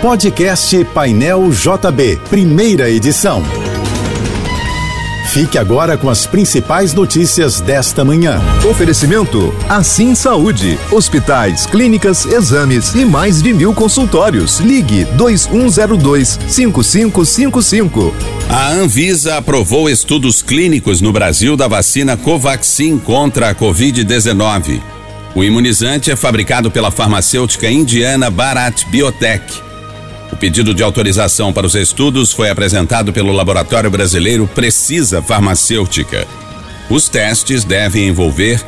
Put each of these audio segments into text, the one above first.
Podcast Painel JB, primeira edição. Fique agora com as principais notícias desta manhã. Oferecimento Assim Saúde, hospitais, clínicas, exames e mais de 1000 consultórios. Ligue 2102-5555. A Anvisa aprovou estudos clínicos no Brasil da vacina Covaxin contra a Covid-19. O imunizante é fabricado pela farmacêutica indiana Bharat Biotech. O pedido de autorização para os estudos foi apresentado pelo laboratório brasileiro Precisa Farmacêutica. Os testes devem envolver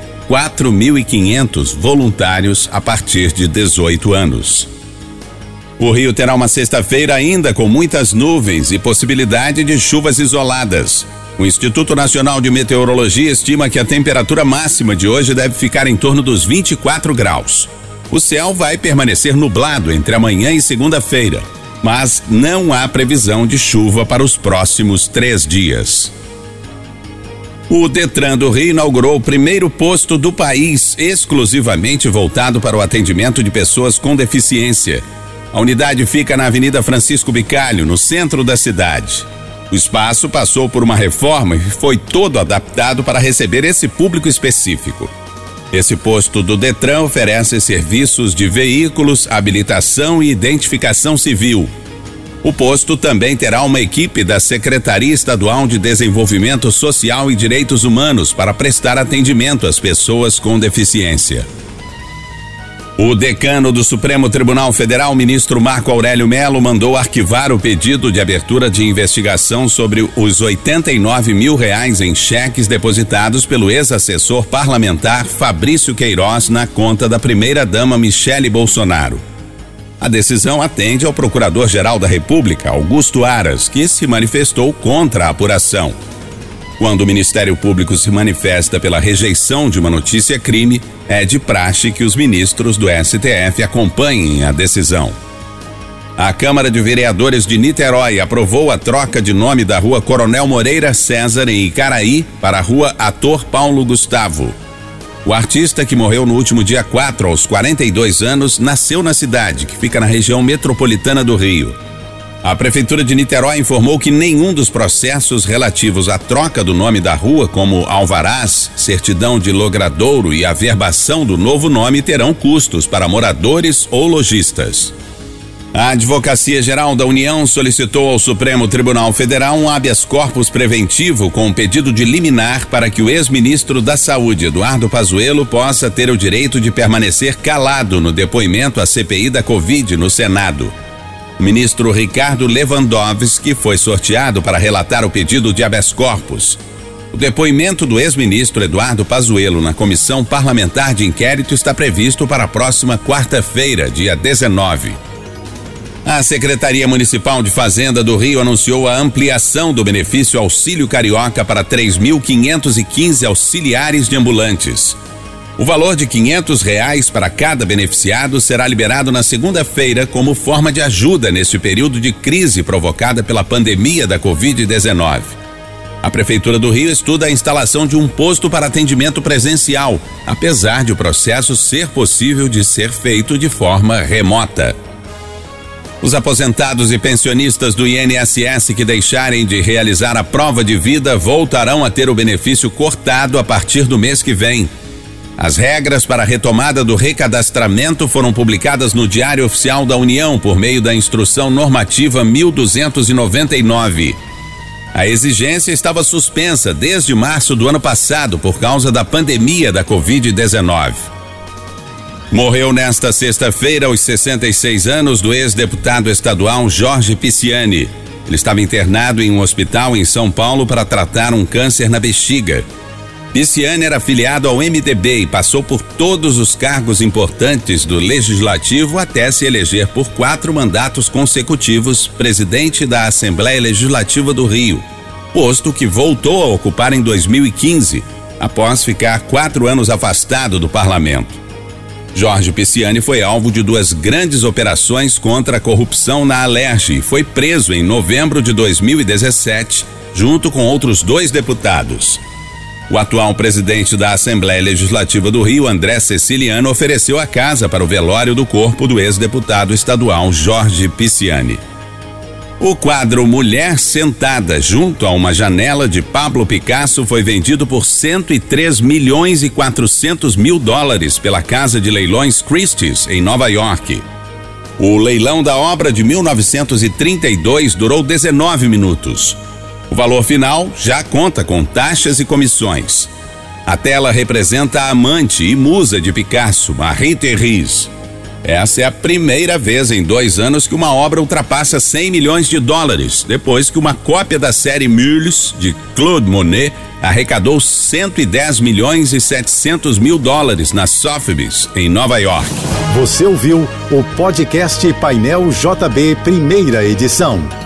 4.500 voluntários a partir de 18 anos. O Rio terá uma sexta-feira ainda com muitas nuvens e possibilidade de chuvas isoladas. O Instituto Nacional de Meteorologia estima que a temperatura máxima de hoje deve ficar em torno dos 24 graus. O céu vai permanecer nublado entre amanhã e segunda-feira, mas não há previsão de chuva para os próximos 3 dias. O Detran do Rio inaugurou o primeiro posto do país exclusivamente voltado para o atendimento de pessoas com deficiência. A unidade fica na Avenida Francisco Bicalho, no centro da cidade. O espaço passou por uma reforma e foi todo adaptado para receber esse público específico. Esse posto do Detran oferece serviços de veículos, habilitação e identificação civil. O posto também terá uma equipe da Secretaria Estadual de Desenvolvimento Social e Direitos Humanos para prestar atendimento às pessoas com deficiência. O decano do Supremo Tribunal Federal, ministro Marco Aurélio Mello, mandou arquivar o pedido de abertura de investigação sobre os R$89 mil em cheques depositados pelo ex-assessor parlamentar Fabrício Queiroz na conta da primeira-dama Michele Bolsonaro. A decisão atende ao Procurador-Geral da República, Augusto Aras, que se manifestou contra a apuração. Quando o Ministério Público se manifesta pela rejeição de uma notícia-crime, é de praxe que os ministros do STF acompanhem a decisão. A Câmara de Vereadores de Niterói aprovou a troca de nome da Rua Coronel Moreira César em Icaraí para a Rua Ator Paulo Gustavo. O artista, que morreu no último dia 4 aos 42 anos, nasceu na cidade, que fica na região metropolitana do Rio. A Prefeitura de Niterói informou que nenhum dos processos relativos à troca do nome da rua, como alvarás, certidão de logradouro e averbação do novo nome, terão custos para moradores ou lojistas. A Advocacia Geral da União solicitou ao Supremo Tribunal Federal um habeas corpus preventivo com um pedido de liminar para que o ex-ministro da Saúde, Eduardo Pazuello, possa ter o direito de permanecer calado no depoimento à CPI da Covid no Senado. O ministro Ricardo Lewandowski foi sorteado para relatar o pedido de habeas corpus. O depoimento do ex-ministro Eduardo Pazuello na Comissão Parlamentar de Inquérito está previsto para a próxima quarta-feira, dia 19. A Secretaria Municipal de Fazenda do Rio anunciou a ampliação do benefício Auxílio Carioca para 3.515 auxiliares de ambulantes. O valor de R$500 para cada beneficiado será liberado na segunda-feira como forma de ajuda neste período de crise provocada pela pandemia da Covid-19. A Prefeitura do Rio estuda a instalação de um posto para atendimento presencial, apesar de o processo ser possível de ser feito de forma remota. Os aposentados e pensionistas do INSS que deixarem de realizar a prova de vida voltarão a ter o benefício cortado a partir do mês que vem. As regras para a retomada do recadastramento foram publicadas no Diário Oficial da União por meio da Instrução Normativa 1299. A exigência estava suspensa desde março do ano passado por causa da pandemia da Covid-19. Morreu nesta sexta-feira, aos 66 anos, do ex-deputado estadual Jorge Pisciani. Ele estava internado em um hospital em São Paulo para tratar um câncer na bexiga. Pisciani era afiliado ao MDB e passou por todos os cargos importantes do Legislativo até se eleger por 4 mandatos consecutivos presidente da Assembleia Legislativa do Rio, posto que voltou a ocupar em 2015, após ficar 4 anos afastado do parlamento. Jorge Pisciani foi alvo de 2 grandes operações contra a corrupção na Alerj e foi preso em novembro de 2017, junto com outros 2 deputados. O atual presidente da Assembleia Legislativa do Rio, André Ceciliano, ofereceu a casa para o velório do corpo do ex-deputado estadual Jorge Pisciani. O quadro Mulher Sentada junto a uma janela de Pablo Picasso foi vendido por 103 milhões e 400 mil dólares pela casa de leilões Christie's, em Nova York. O leilão da obra de 1932 durou 19 minutos. O valor final já conta com taxas e comissões. A tela representa a amante e musa de Picasso, Marie Therese. Essa é a primeira vez em 2 anos que uma obra ultrapassa 100 milhões de dólares, depois que uma cópia da série Meules, de Claude Monet, arrecadou 110 milhões e 700 mil dólares na Sotheby's, em Nova York. Você ouviu o podcast Painel JB, primeira edição.